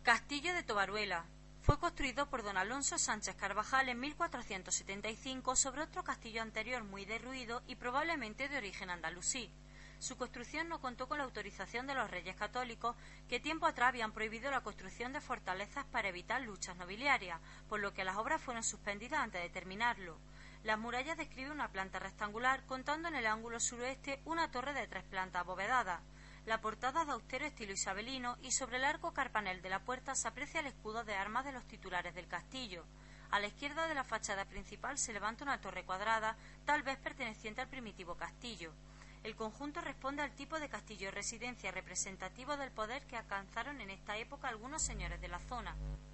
Castillo de Tobaruela. Fue construido por don Alonso Sánchez Carvajal en 1475 sobre otro castillo anterior muy derruido y probablemente de origen andalusí. Su construcción no contó con la autorización de los reyes católicos, que tiempo atrás habían prohibido la construcción de fortalezas para evitar luchas nobiliarias, por lo que las obras fueron suspendidas antes de terminarlo. Las murallas describen una planta rectangular, contando en el ángulo suroeste una torre de 3 plantas abovedadas. La portada es de austero estilo isabelino y sobre el arco carpanel de la puerta se aprecia el escudo de armas de los titulares del castillo. A la izquierda de la fachada principal se levanta una torre cuadrada, tal vez perteneciente al primitivo castillo. El conjunto responde al tipo de castillo residencia representativo del poder que alcanzaron en esta época algunos señores de la zona.